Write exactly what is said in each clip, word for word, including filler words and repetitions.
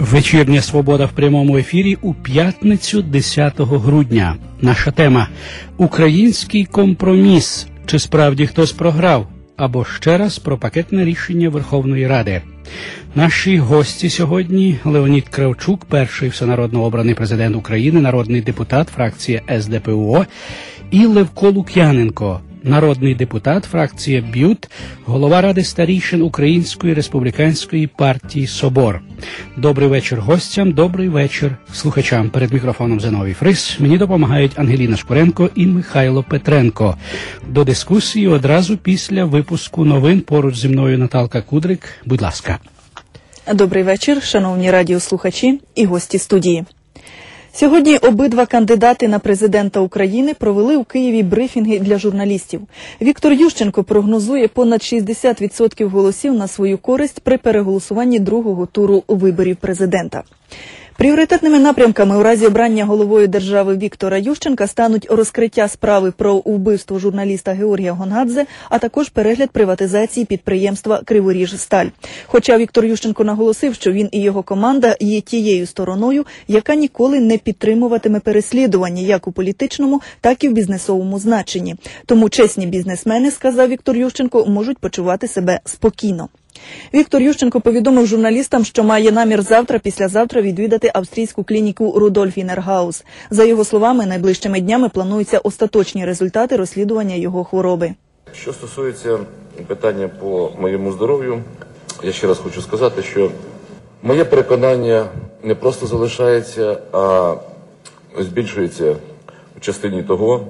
Вечірня «Свобода» в прямому ефірі у п'ятницю десятого грудня. Наша тема – «Український компроміс. Чи справді хтось програв?» Або ще раз про пакетне рішення Верховної Ради. Наші гості сьогодні – Леонід Кравчук, перший всенародно обраний президент України, народний депутат, фракція ес де пе о, і Левко Лук'яненко, народний депутат, фракція БЮТ, голова Ради старійшин Української республіканської партії «Собор». Добрий вечір гостям, добрий вечір слухачам. Перед мікрофоном Зиновій Фрис. Мені допомагають Ангеліна Шкуренко і Михайло Петренко. До дискусії одразу після випуску новин. Поруч зі мною Наталка Кудрик. Будь ласка. Добрий вечір, шановні радіослухачі і гості студії. Сьогодні обидва кандидати на президента України провели у Києві брифінги для журналістів. Віктор Ющенко прогнозує понад шістдесят відсотків голосів на свою користь при переголосуванні другого туру виборів президента. Пріоритетними напрямками у разі обрання головою держави Віктора Ющенка стануть розкриття справи про вбивство журналіста Георгія Гонгадзе, а також перегляд приватизації підприємства «Криворіжсталь». Хоча Віктор Ющенко наголосив, що він і його команда є тією стороною, яка ніколи не підтримуватиме переслідування як у політичному, так і в бізнесовому значенні. Тому чесні бізнесмени, сказав Віктор Ющенко, можуть почувати себе спокійно. Віктор Ющенко повідомив журналістам, що має намір завтра-післязавтра відвідати австрійську клініку Рудольф Інергаус. За його словами, найближчими днями плануються остаточні результати розслідування його хвороби. Що стосується питання по моєму здоров'ю, я ще раз хочу сказати, що моє переконання не просто залишається, а збільшується у частині того,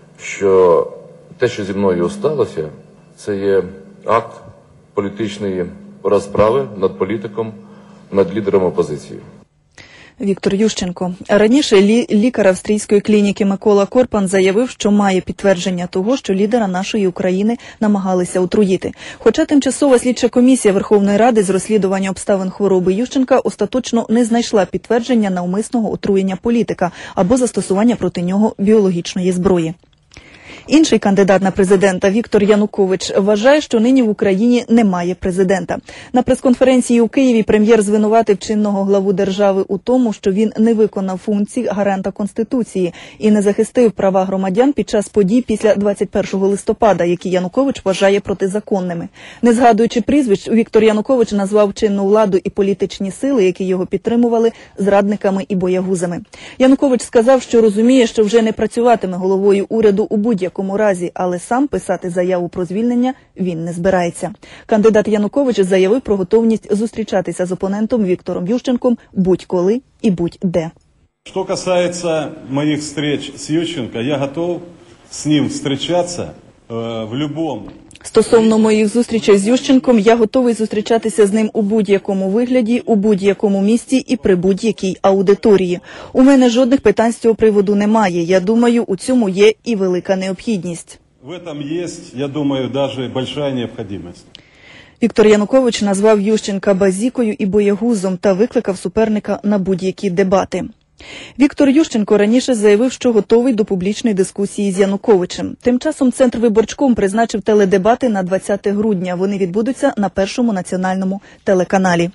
що те, що зі мною сталося, це є акт політичної розправи над політиком, над лідером опозиції. Віктор Ющенко. Раніше лі- лікар австрійської клініки Микола Корпан заявив, що має підтвердження того, що лідера нашої України намагалися отруїти. Хоча тимчасова слідча комісія Верховної Ради з розслідування обставин хвороби Ющенка остаточно не знайшла підтвердження навмисного отруєння політика або застосування проти нього біологічної зброї. Інший кандидат на президента Віктор Янукович вважає, що нині в Україні немає президента. На прес-конференції у Києві прем'єр звинуватив чинного главу держави у тому, що він не виконав функції гаранта Конституції і не захистив права громадян під час подій після двадцять першого листопада, які Янукович вважає протизаконними. Не згадуючи прізвищ, Віктор Янукович назвав чинну владу і політичні сили, які його підтримували, зрадниками і боягузами. Янукович сказав, що розуміє, що вже не працюватиме головою уряду у будь-якому разі, але сам писати заяву про звільнення він не збирається. Кандидат Янукович заявив про готовність зустрічатися з опонентом Віктором Ющенком будь-коли і будь-де. Что касается моих встреч с Ющенко, я готов с ним встречаться э, в любом. Стосовно моїх зустрічей з Ющенком, я готовий зустрічатися з ним у будь-якому вигляді, у будь-якому місці і при будь-якій аудиторії. У мене жодних питань з цього приводу немає. Я думаю, у цьому є і велика необхідність. В этом есть, я думаю, даже большая необходимость. Віктор Янукович назвав Ющенка базікою і боягузом та викликав суперника на будь-які дебати. Віктор Ющенко раніше заявив, що готовий до публічної дискусії з Януковичем. Тим часом Центрвиборчком призначив теледебати на двадцяте грудня. Вони відбудуться на Першому національному телеканалі.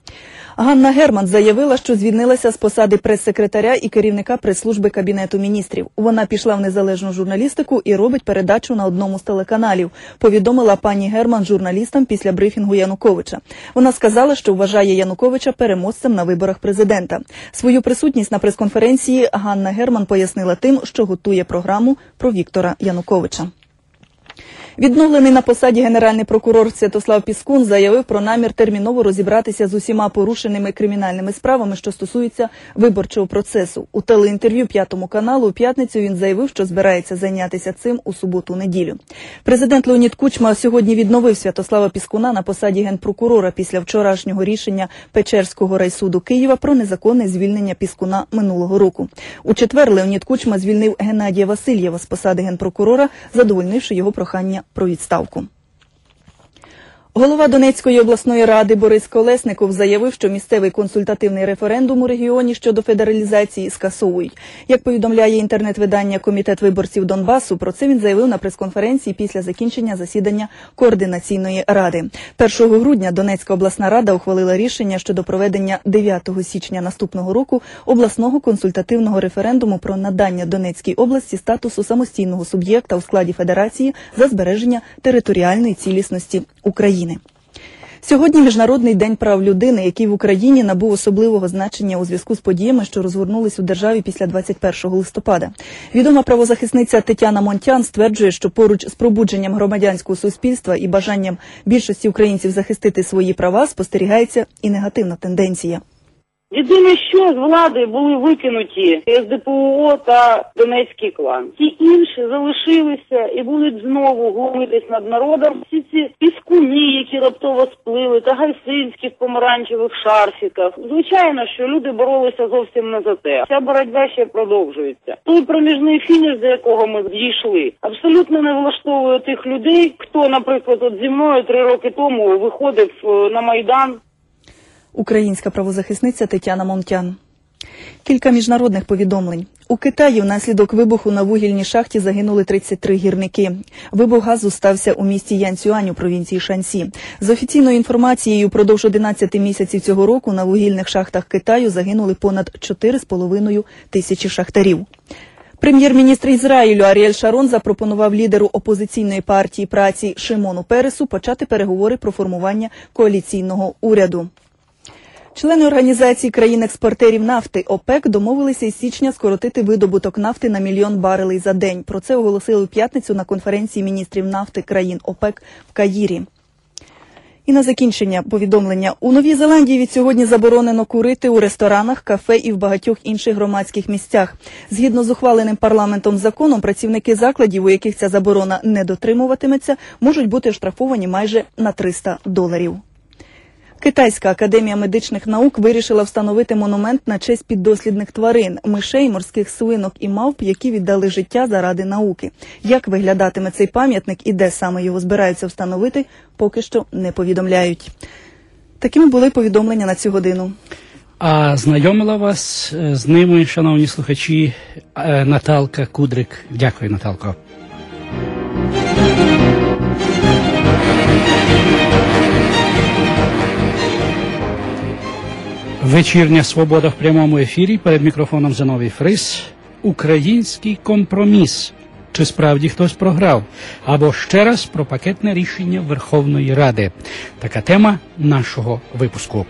Ганна Герман заявила, що звільнилася з посади прес-секретаря і керівника прес-служби Кабінету міністрів. Вона пішла в незалежну журналістику і робить передачу на одному з телеканалів, повідомила пані Герман журналістам після брифінгу Януковича. Вона сказала, що вважає Януковича переможцем на виборах президента. Свою присутність на прес-конференції Ганна Герман пояснила тим, що готує програму про Віктора Януковича. Відновлений на посаді генеральний прокурор Святослав Піскун заявив про намір терміново розібратися з усіма порушеними кримінальними справами, що стосуються виборчого процесу. У телеінтерв'ю П'ятому каналу у п'ятницю він заявив, що збирається зайнятися цим у суботу-неділю. Президент Леонід Кучма сьогодні відновив Святослава Піскуна на посаді генпрокурора після вчорашнього рішення Печерського райсуду Києва про незаконне звільнення Піскуна минулого року. У четвер Леонід Кучма звільнив Геннадія Васильєва з посади генпрокурора, задовольнивши його прохання про відставку. Голова Донецької обласної ради Борис Колесников заявив, що місцевий консультативний референдум у регіоні щодо федералізації скасовують. Як повідомляє інтернет-видання «Комітет виборців Донбасу», про це він заявив на прес-конференції після закінчення засідання Координаційної ради. першого грудня Донецька обласна рада ухвалила рішення щодо проведення дев'ятого січня наступного року обласного консультативного референдуму про надання Донецькій області статусу самостійного суб'єкта у складі федерації за збереження територіальної цілісності України. Сьогодні Міжнародний день прав людини, який в Україні набув особливого значення у зв'язку з подіями, що розгорнулись у державі після двадцять першого листопада. Відома правозахисниця Тетяна Монтян стверджує, що поруч з пробудженням громадянського суспільства і бажанням більшості українців захистити свої права спостерігається і негативна тенденція. Єдине, що з влади були викинуті ес де пе о та Донецький клан. Ті інші залишилися і будуть знову глумитись над народом. Всі ці піскуні, які раптово сплили, та гайсинські в помаранчевих шарфіках. Звичайно, що люди боролися зовсім не за те. Ця боротьба ще продовжується. Той проміжний фініш, до якого ми дійшли, абсолютно не влаштовує тих людей, хто, наприклад, от зі мною три роки тому виходив на Майдан. Українська правозахисниця Тетяна Монтян. Кілька міжнародних повідомлень. У Китаї внаслідок вибуху на вугільній шахті загинули тридцять три гірники. Вибух газу стався у місті Янцюань у провінції Шаньсі. За офіційною інформацією, впродовж одинадцяти місяців цього року на вугільних шахтах Китаю загинули понад чотири з половиною тисячі шахтарів. Прем'єр-міністр Ізраїлю Аріель Шарон запропонував лідеру опозиційної партії праці Шимону Пересу почати переговори про формування коаліційного уряду. Члени Організації країн-експортерів нафти ОПЕК домовилися із січня скоротити видобуток нафти на мільйон барелей за день. Про це оголосили в п'ятницю на конференції міністрів нафти країн ОПЕК в Каїрі. І на закінчення повідомлення. У Новій Зеландії від сьогодні заборонено курити у ресторанах, кафе і в багатьох інших громадських місцях. Згідно з ухваленим парламентом законом, працівники закладів, у яких ця заборона не дотримуватиметься, можуть бути оштрафовані майже на триста доларів. Китайська академія медичних наук вирішила встановити монумент на честь піддослідних тварин – мишей, морських свинок і мавп, які віддали життя заради науки. Як виглядатиме цей пам'ятник і де саме його збираються встановити, поки що не повідомляють. Такими були повідомлення на цю годину. А знайомила вас з ними, шановні слухачі, Наталка Кудрик. Дякую, Наталко. Вечірня «Свобода» в прямому ефірі. Перед мікрофоном Зиновій Фрис. Український компроміс. Чи справді хтось програв? Або ще раз про пакетне рішення Верховної Ради. Така тема нашого випуску.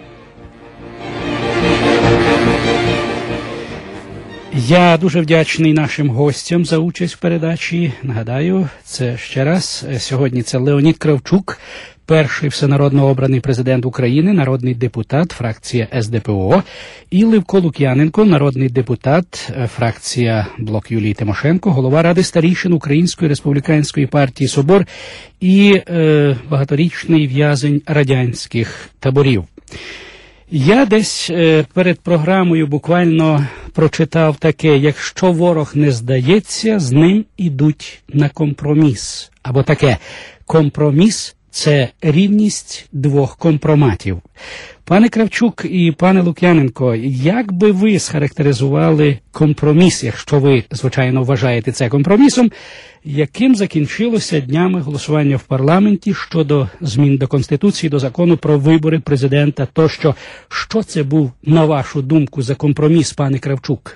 Я дуже вдячний нашим гостям за участь в передачі. Нагадаю, це ще раз. Сьогодні це Леонід Кравчук, перший всенародно обраний президент України, народний депутат, фракція ес де пе о, і Левко Лук'яненко, народний депутат, фракція «Блок Юлії Тимошенко», голова Ради старійшин Української республіканської партії «Собор» і е, багаторічний в'язень радянських таборів. Я десь е, перед програмою буквально прочитав таке: якщо ворог не здається, з ним ідуть на компроміс. Або таке: компроміс – це рівність двох компроматів. Пане Кравчук і пане Лук'яненко, як би ви схарактеризували компроміс, якщо ви, звичайно, вважаєте це компромісом, яким закінчилося днями голосування в парламенті щодо змін до Конституції, до закону про вибори президента тощо? Що це був, на вашу думку, за компроміс, пане Кравчук?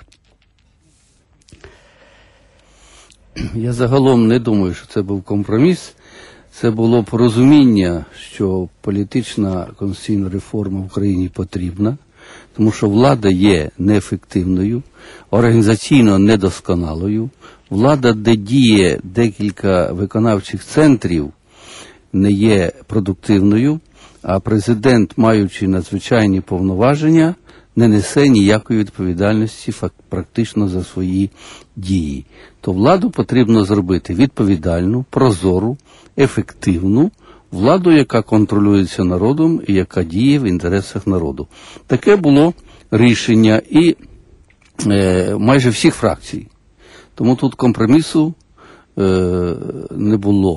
Я загалом не думаю, що це був компроміс. Це було порозуміння, що політична конституційна реформа в Україні потрібна, тому що влада є неефективною, організаційно недосконалою. Влада, де діє декілька виконавчих центрів, не є продуктивною, а президент, маючи надзвичайні повноваження, не несе ніякої відповідальності практично за свої дії. То владу потрібно зробити відповідальну, прозору, ефективну владу, яка контролюється народом і яка діє в інтересах народу. Таке було рішення і е, майже всіх фракцій. Тому тут компромісу е, не було.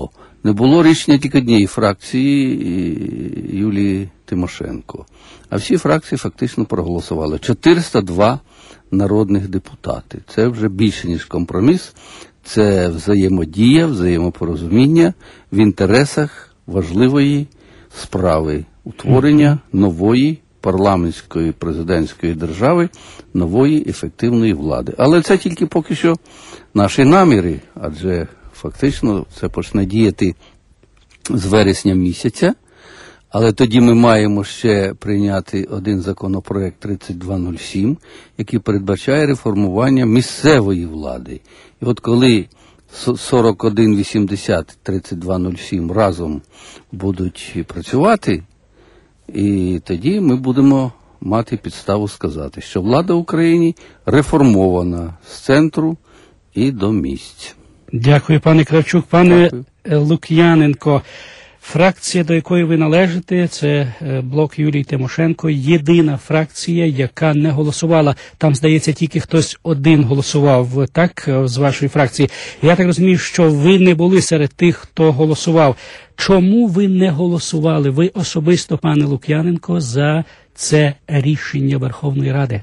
Не було рішення тільки однієї фракції Юлії Тимошенко. А всі фракції фактично проголосували. чотириста два народних депутати. Це вже більше, ніж компроміс. Це взаємодія, взаємопорозуміння в інтересах важливої справи утворення нової парламентської президентської держави, нової ефективної влади. Але це тільки поки що наші наміри, адже фактично це почне діяти з вересня місяця, але тоді ми маємо ще прийняти один законопроект тридцять два нуль сім, який передбачає реформування місцевої влади. І от коли сорок один вісімдесят, тридцять два нуль сім разом будуть працювати, і тоді ми будемо мати підставу сказати, що влада в Україні реформована з центру і до місць. Дякую, пане Кравчук. Пане Дякую. Лук'яненко, фракція, до якої ви належите, це блок Юлії Тимошенко, єдина фракція, яка не голосувала. Там, здається, тільки хтось один голосував, так, з вашої фракції. Я так розумію, що ви не були серед тих, хто голосував. Чому ви не голосували, ви особисто, пане Лук'яненко, за це рішення Верховної Ради?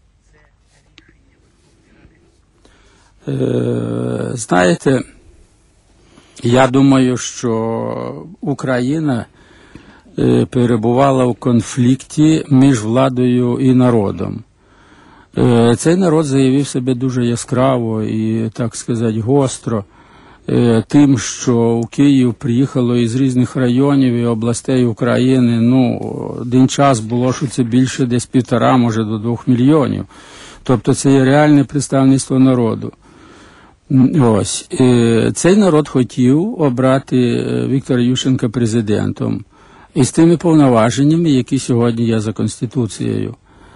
Е, знаєте, я думаю, що Україна е, перебувала в конфлікті між владою і народом. Е, цей народ заявив себе дуже яскраво і, так сказати, гостро е, тим, що в Київ приїхало із різних районів і областей України, ну, один час було, що це більше десь півтора, може до двох мільйонів. Тобто це є реальне представництво народу. Ось. Цей народ хотів обрати Віктора Ющенка президентом із тими повноваженнями, які сьогодні є за Конституцією.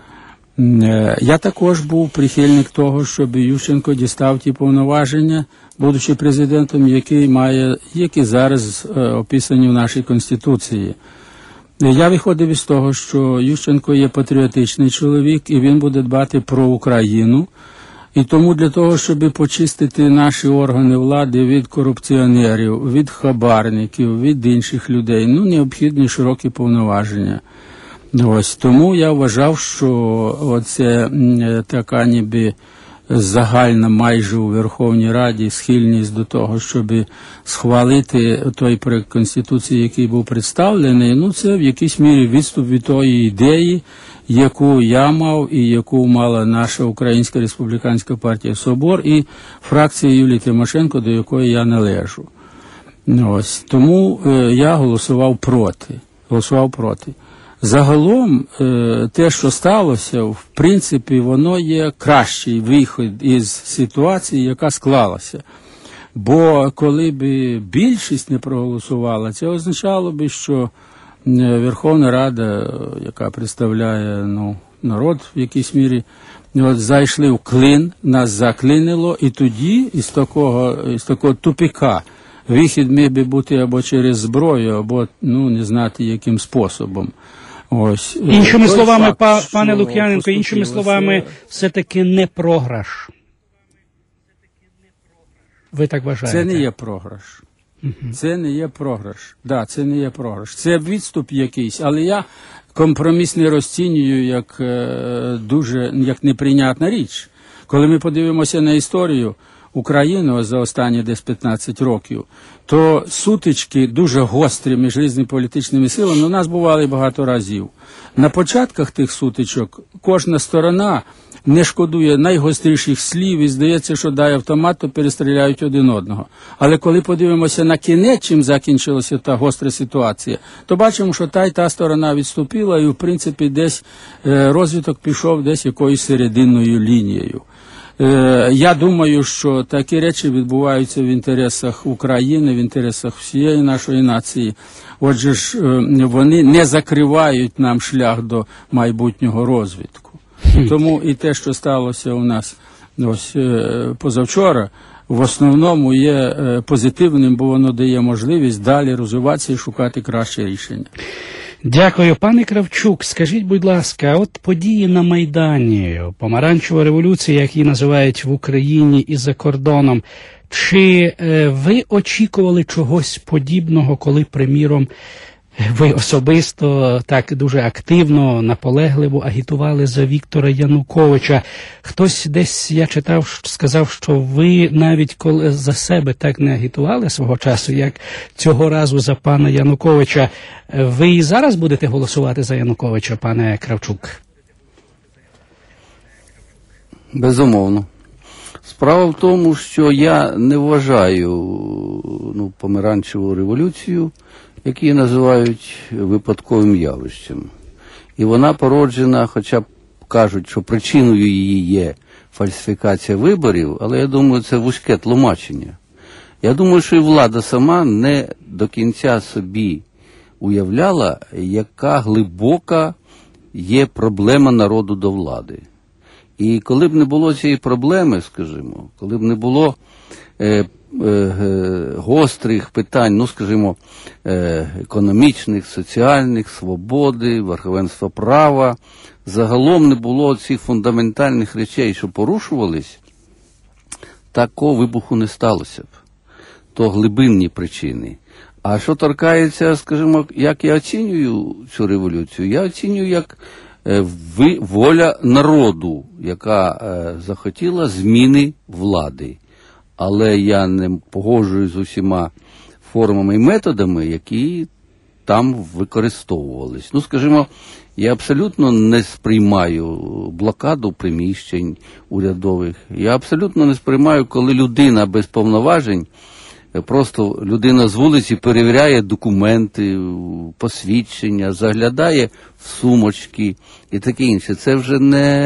Я також був прихильник того, щоб Ющенко дістав ті повноваження, будучи президентом, які має, які зараз описані в нашій Конституції. Я виходив із того, що Ющенко є патріотичний чоловік, і він буде дбати про Україну. І тому для того, щоб почистити наші органи влади від корупціонерів, від хабарників, від інших людей, ну, необхідні широкі повноваження. Ось. Тому я вважав, що оце така ніби загальна майже у Верховній Раді схильність до того, щоб схвалити той проект Конституції, який був представлений, ну, це в якійсь мірі відступ від тої ідеї, яку я мав і яку мала наша Українська республіканська партія «Собор» і фракція Юлії Тимошенко, до якої я належу. Ось. Тому е, я голосував проти. Голосував проти. Загалом, е, те, що сталося, в принципі, воно є кращий вихід із ситуації, яка склалася. Бо коли б більшість не проголосувала, це означало б, що Верховна Рада, яка представляє, ну, народ в якійсь мірі, от, зайшли в клин, нас заклинило, і тоді із такого, із такого тупика вихід міг би бути або через зброю, або, ну, не знати яким способом. Ось. Іншими Той словами, факт, па, пане що Лук'яненко, іншими поступилося- словами, все-таки не програш. Ви так вважаєте? Це не є програш. Це не є програш. Да, це не є програш. Це відступ якийсь, але я компроміс не розцінюю як е, дуже, як неприйнятна річ. Коли ми подивимося на історію України за останні десь п'ятнадцять років, то сутички дуже гострі між різними політичними силами у нас бували багато разів. На початках тих сутичок кожна сторона не шкодує найгостріших слів і здається, що дай автомат, то перестріляють один одного. Але коли подивимося на кінець, чим закінчилася та гостра ситуація, то бачимо, що та й та сторона відступила і, в принципі, десь е, розвиток пішов десь якоюсь серединною лінією. Е, я думаю, що такі речі відбуваються в інтересах України, в інтересах всієї нашої нації. Отже ж, е, вони не закривають нам шлях до майбутнього розвитку. Тому і те, що сталося у нас ось е, позавчора, в основному є е, позитивним, бо воно дає можливість далі розвиватися і шукати краще рішення. Дякую. Пане Кравчук, скажіть, будь ласка, от події на Майдані, помаранчева революція, як її називають в Україні і за кордоном, чи е, ви очікували чогось подібного, коли, приміром, ви особисто так дуже активно, наполегливо агітували за Віктора Януковича? Хтось десь, я читав, сказав, що ви навіть коли за себе так не агітували свого часу, як цього разу за пана Януковича. Ви і зараз будете голосувати за Януковича, пане Кравчук? Безумовно. Справа в тому, що я не вважаю ну, помаранчеву революцію, які називають випадковим явищем. І вона породжена, хоча б кажуть, що причиною її є фальсифікація виборів, але я думаю, це вузьке тлумачення. Я думаю, що і влада сама не до кінця собі уявляла, яка глибока є проблема народу до влади. І коли б не було цієї проблеми, скажімо, коли б не було е, е, гострих питань, ну, скажімо, е, економічних, соціальних, свободи, верховенства права, загалом не було цих фундаментальних речей, що порушувались, такого вибуху не сталося б. То глибинні причини. А що торкається, скажімо, як я оцінюю цю революцію? Я оцінюю як Ви, воля народу, яка е, захотіла зміни влади. Але я не погоджуюсь з усіма формами і методами, які там використовувались. Ну, скажімо, я абсолютно не сприймаю блокаду приміщень урядових. Я абсолютно не сприймаю, коли людина без повноважень, просто людина з вулиці перевіряє документи, посвідчення, заглядає в сумочки і таке інше. Це вже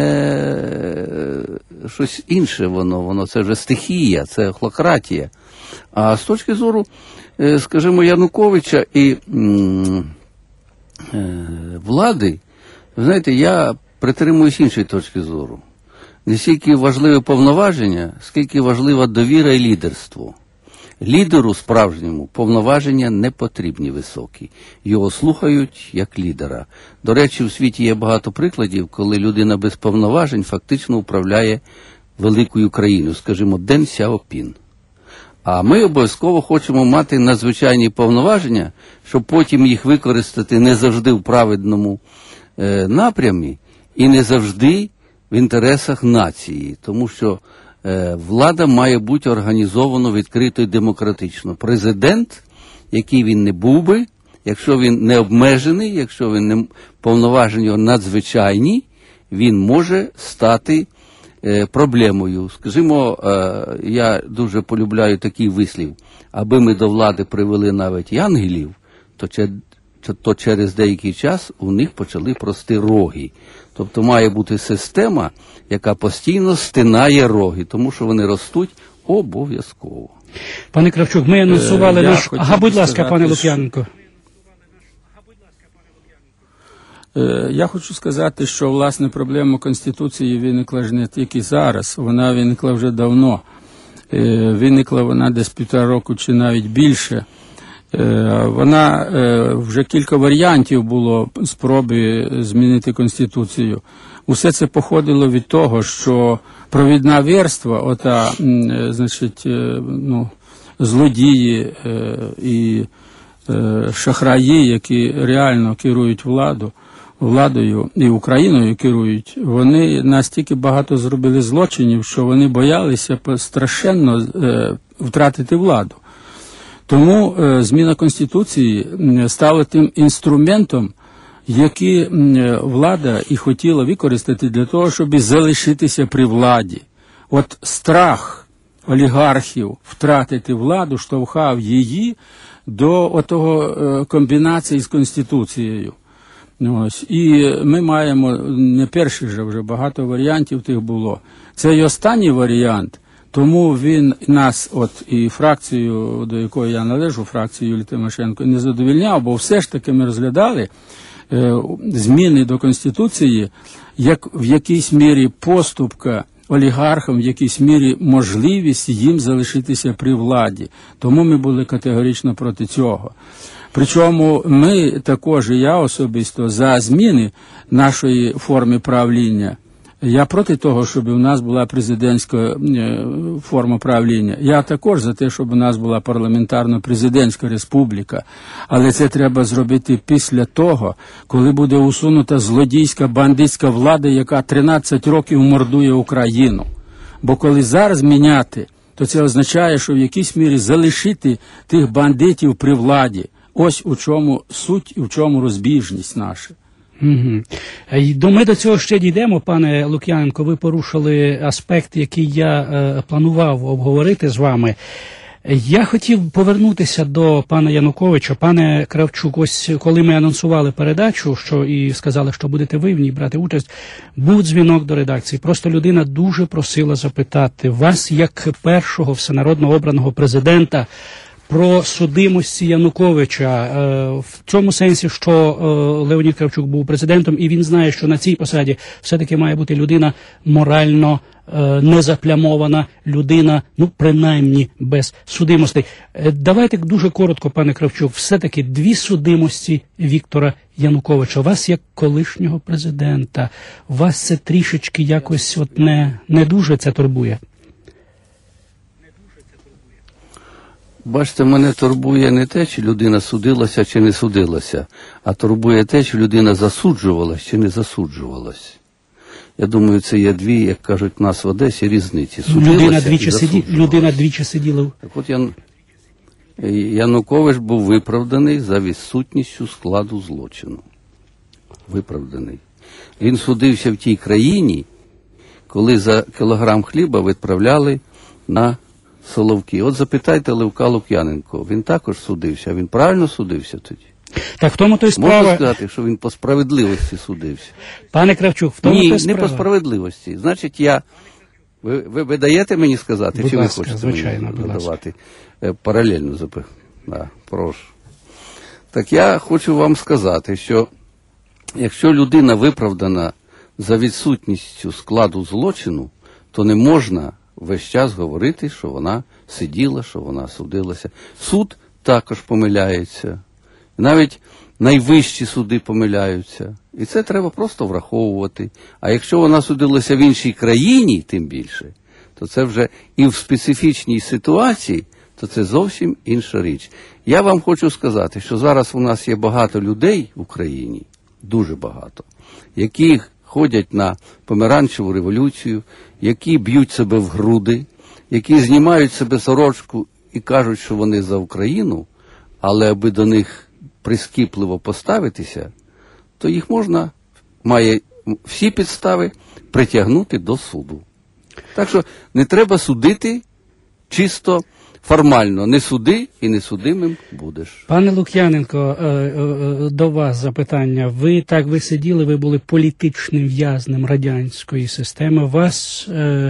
не щось інше воно, воно це вже стихія, це охлократія. А з точки зору, скажімо, Януковича і м, е, влади, ви знаєте, я притримуюсь іншої точки зору. Не стільки важливе повноваження, скільки важлива довіра і лідерство. Лідеру справжньому повноваження не потрібні високі. Його слухають як лідера. До речі, в світі є багато прикладів, коли людина без повноважень фактично управляє великою країною, скажімо, Ден Сяопін. А ми обов'язково хочемо мати надзвичайні повноваження, щоб потім їх використати не завжди в праведному е, напрямі і не завжди в інтересах нації, тому що влада має бути організовано відкрито і демократично. Президент, який він не був би, якщо він не обмежений, якщо він не повноваження надзвичайні, він може стати е, проблемою. Скажімо, е, я дуже полюбляю такий вислів, аби ми до влади привели навіть ангелів, то, то через деякий час у них почали рости роги. Тобто має бути система, яка постійно стинає роги, тому що вони ростуть обов'язково. Пане Кравчук, ми анонсували е, наш... Ага, будь ласка, пане Лук'яненко. Е, я хочу сказати, що, власне, проблема Конституції виникла ж не тільки зараз, вона виникла вже давно. Е, виникла вона десь півтора року чи навіть більше. Вона, вже кілька варіантів було спроби змінити Конституцію. Усе це походило від того, що провідна верства, ота, значить, ну, злодії і шахраї, які реально керують владу, владою і Україною керують, вони настільки багато зробили злочинів, що вони боялися страшенно втратити владу. Тому е, зміна Конституції стала тим інструментом, який е, влада і хотіла використати для того, щоб залишитися при владі. От страх олігархів втратити владу штовхав її до отого е, комбінації з Конституцією. Ось. І ми маємо не перший же, вже багато варіантів тих було. Це і останній варіант. Тому він нас, от і фракцію, до якої я належу, фракцію Юлії Тимошенко, не задовольняв, бо все ж таки ми розглядали е, зміни до Конституції як в якійсь мірі поступка олігархам в якійсь мірі можливість їм залишитися при владі. Тому ми були категорично проти цього. Причому ми також, і я особисто, за зміни нашої форми правління. Я проти того, щоб у нас була президентська форма правління. Я також за те, щоб у нас була парламентарно-президентська республіка. Але це треба зробити після того, коли буде усунута злодійська бандитська влада, яка тринадцять років мордує Україну. Бо коли зараз міняти, то це означає, що в якійсь мірі залишити тих бандитів при владі. Ось у чому суть і в чому розбіжність наша. Угу. Ми до цього ще дійдемо, пане Лук'яненко. Ви порушили аспект, який я е, планував обговорити з вами. Я хотів повернутися до пана Януковича. Пане Кравчук, ось коли ми анонсували передачу, що і сказали, що будете ви в ній брати участь, був дзвінок до редакції. Просто людина дуже просила запитати вас, як першого всенародно обраного президента, про судимості Януковича, в цьому сенсі, що Леонід Кравчук був президентом, і він знає, що на цій посаді все-таки має бути людина морально незаплямована, людина, ну, принаймні, без судимостей. Давайте дуже коротко, пане Кравчук, все-таки дві судимості Віктора Януковича. Вас, як колишнього президента, вас це трішечки якось от не, не дуже це турбує? Бачите, мене турбує не те, чи людина судилася, чи не судилася, а турбує те, чи людина засуджувалась, чи не засуджувалась. Я думаю, це є дві, як кажуть в нас в Одесі, різниці. Людина двічі, сиді... людина двічі сиділа. Так от Ян... Янукович був виправданий за відсутністю складу злочину. Виправданий. Він судився в тій країні, коли за кілограм хліба відправляли на Соловки. От запитайте Левка Лук'яненко, він також судився, він правильно судився тоді? Так в тому то й справа... Можна сказати, що він по справедливості судився? Пане Кравчук, в тому Ні, то й справа... не по справедливості. Значить, я... Ви, ви, ви даєте мені сказати, будь чи ласка, ви хочете звичайно, мені надавати? Паралельно запи... Да, прошу. Так я хочу вам сказати, що якщо людина виправдана за відсутністю складу злочину, то не можна весь час говорити, що вона сиділа, що вона судилася. Суд також помиляється. Навіть найвищі суди помиляються. І це треба просто враховувати. А якщо вона судилася в іншій країні, тим більше, то це вже і в специфічній ситуації, то це зовсім інша річ. Я вам хочу сказати, що зараз у нас є багато людей в Україні, дуже багато, які ходять на помаранчеву революцію, які б'ють себе в груди, які знімають себе сорочку і кажуть, що вони за Україну, але аби до них прискіпливо поставитися, то їх можна, має всі підстави притягнути до суду. Так що не треба судити чисто формально. Не суди і не судимим будеш. Пане Лук'яненко, до вас запитання. Ви так, ви сиділи, ви були політичним в'язнем радянської системи. Вас,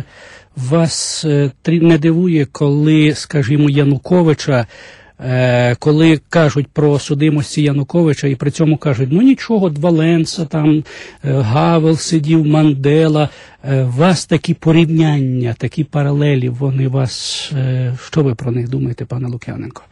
вас не дивує, коли, скажімо, Януковича, коли кажуть про судимості Януковича і при цьому кажуть, ну нічого, Валенса, там, Гавел сидів, Мандела, вас такі порівняння, такі паралелі, вони вас, що ви про них думаєте, пане Лук'яненко?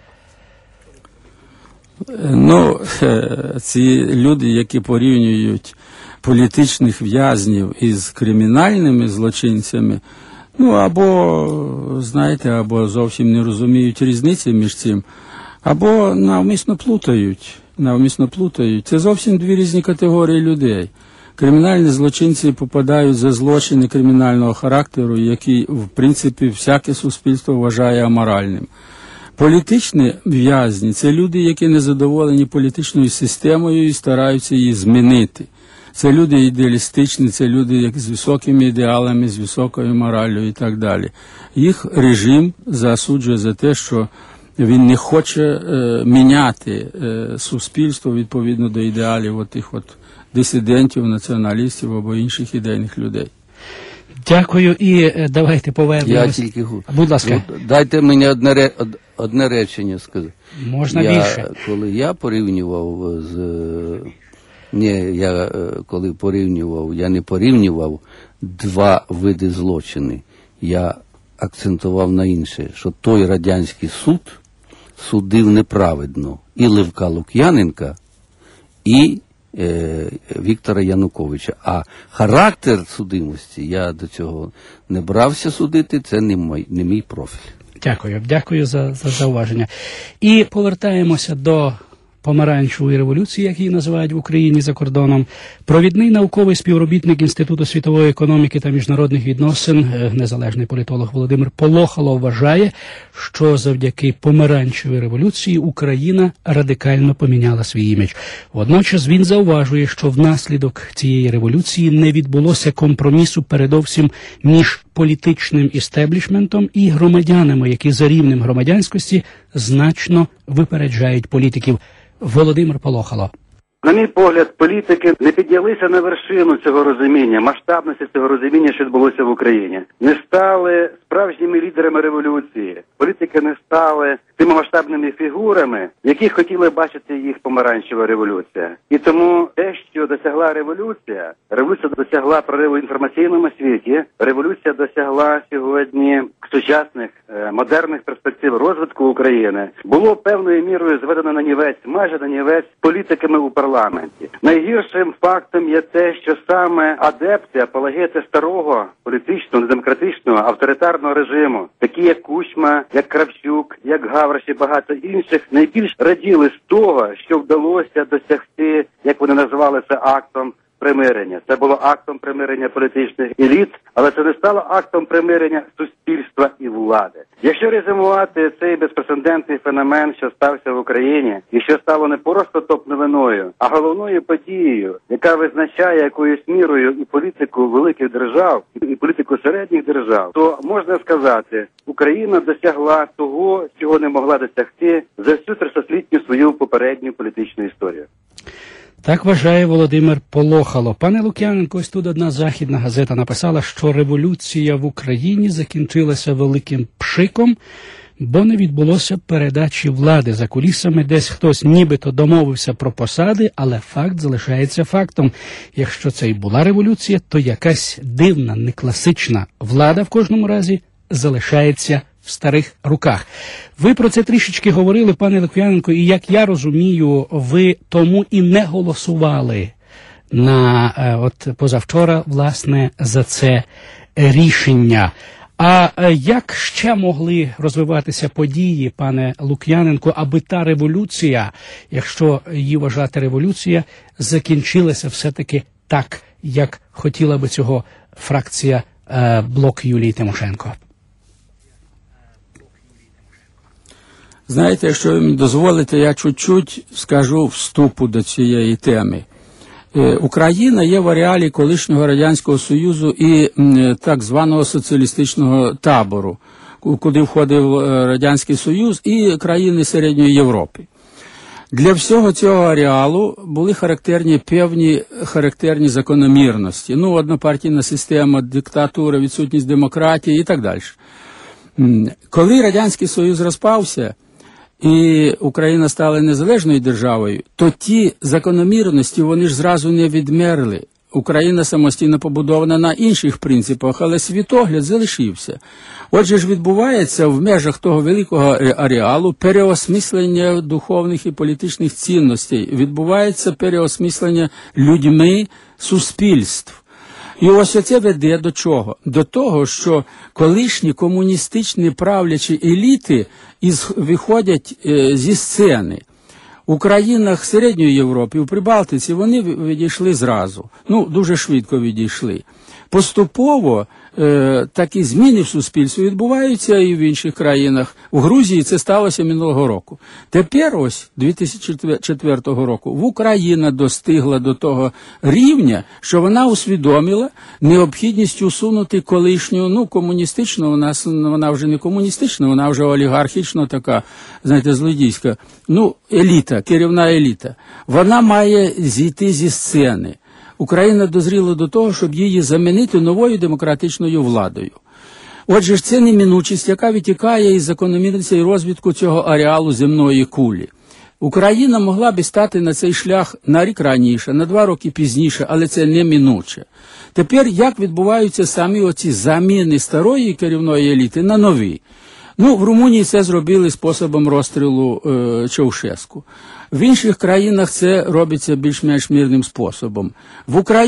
Ну, ці люди, які порівнюють політичних в'язнів із кримінальними злочинцями, ну, або, знаєте, або зовсім не розуміють різниці між цим, або навмисно плутають, навмисно плутають. Це зовсім дві різні категорії людей. Кримінальні злочинці попадають за злочини кримінального характеру, які, в принципі, всяке суспільство вважає аморальним. Політичні в'язні – це люди, які не задоволені політичною системою і стараються її змінити. Це люди ідеалістичні, це люди як з високими ідеалами, з високою мораллю і так далі. Їх режим засуджує за те, що він не хоче е, міняти е, суспільство відповідно до ідеалів отих от дисидентів, націоналістів або інших ідейних людей. Дякую, і е, давайте повернемося. Я тільки... Будь ласка. Дайте мені одне, одне речення сказати. Можна я, більше. Коли я порівнював з... Ні, я коли порівнював, я не порівнював два види злочини. Я акцентував на інше, що той радянський суд судив неправедно і Левка Лук'яненка, і е, Віктора Януковича. А характер судимості, я до цього не брався судити, це не мій, не мій профіль. Дякую, дякую за, за зауваження. І повертаємося до помаранчевої революції, як її називають в Україні за кордоном. Провідний науковий співробітник Інституту світової економіки та міжнародних відносин, незалежний політолог Володимир Полохало вважає, що завдяки помаранчевій революції Україна радикально поміняла свій імідж. Водночас він зауважує, що внаслідок цієї революції не відбулося компромісу передовсім між політичним істеблішментом і громадянами, які за рівнем громадянськості значно випереджають політиків. Володимир Полохало. На мій погляд, політики не піднялися на вершину цього розуміння, масштабності цього розуміння, що відбулося в Україні. Не стали справжніми лідерами революції. Політики не стали тими масштабними фігурами, яких хотіли бачити їх помаранчева революція. І тому те, що досягла революція, революція досягла прориву в інформаційному світі, революція досягла сьогодні сучасних, модерних перспектив розвитку України, було певною мірою зведено на нівець, майже на нівець політиками у парламенті. Найгіршим фактом є те, що саме адепти, апологети старого політичного, недемократичного, авторитарного режиму, такі як Кучма, як Кравчук, як Гавриш і багато інших, найбільш раділи з того, що вдалося досягти, як вони називали це, актом примирення. Це було актом примирення політичних еліт, але це не стало актом примирення суспільства і влади. Якщо резюмувати цей безпрецедентний феномен, що стався в Україні, і що стало не просто топ-новиною, а головною подією, яка визначає якоюсь мірою і політику великих держав, і політику середніх держав, то можна сказати, Україна досягла того, чого не могла досягти за всю тридцятилітню свою попередню політичну історію. Так вважає Володимир Полохало. Пане Лук'яненко, ось тут одна західна газета написала, що революція в Україні закінчилася великим пшиком, бо не відбулося передачі влади. За кулісами десь хтось нібито домовився про посади, але факт залишається фактом. Якщо це і була революція, то якась дивна, некласична влада в кожному разі залишається в старих руках. Ви про це трішечки говорили, пане Лук'яненко, і як я розумію, ви тому і не голосували на от позавчора, власне, за це рішення. А як ще могли розвиватися події, пане Лук'яненко, аби та революція, якщо її вважати революція, закінчилася все-таки так, як хотіла би цього фракція е, «Блок Юлії Тимошенко»? Знаєте, якщо ви мені дозволите, я чуть-чуть скажу вступу до цієї теми. Україна є в ареалі колишнього Радянського Союзу і так званого соціалістичного табору, куди входив Радянський Союз і країни Середньої Європи. Для всього цього ареалу були характерні певні характерні закономірності. Ну, однопартійна система, диктатура, відсутність демократії і так далі. Коли Радянський Союз розпався, і Україна стала незалежною державою, то ті закономірності, вони ж зразу не відмерли. Україна самостійно побудована на інших принципах, але світогляд залишився. Отже ж відбувається в межах того великого ареалу переосмислення духовних і політичних цінностей, відбувається переосмислення людьми суспільств. І ось оце веде до чого? До того, що колишні комуністичні правлячі еліти із, виходять е, зі сцени. У країнах Середньої Європи, у Прибалтиці, вони відійшли зразу. Ну, дуже швидко відійшли. Поступово е, такі зміни в суспільстві відбуваються і в інших країнах. У Грузії це сталося минулого року. Тепер ось, дві тисячі четвертого року, в Україна достигла до того рівня, що вона усвідомила необхідність усунути колишню, ну, комуністичну, у нас вона вже не комуністична, вона вже олігархічна така, знаєте, злодійська, ну, еліта, керівна еліта. Вона має зійти зі сцени. Україна дозріла до того, щоб її замінити новою демократичною владою. Отже ж, це неминучість, яка витікає із закономірності розвитку цього ареалу земної кулі. Україна могла б стати на цей шлях на рік раніше, на два роки пізніше, але це неминуче. Тепер як відбуваються самі оці заміни старої керівної еліти на нові? Ну, в Румунії це зробили способом розстрілу е, Чаушеску. В інших країнах це робиться більш-менш мирним способом. В Україні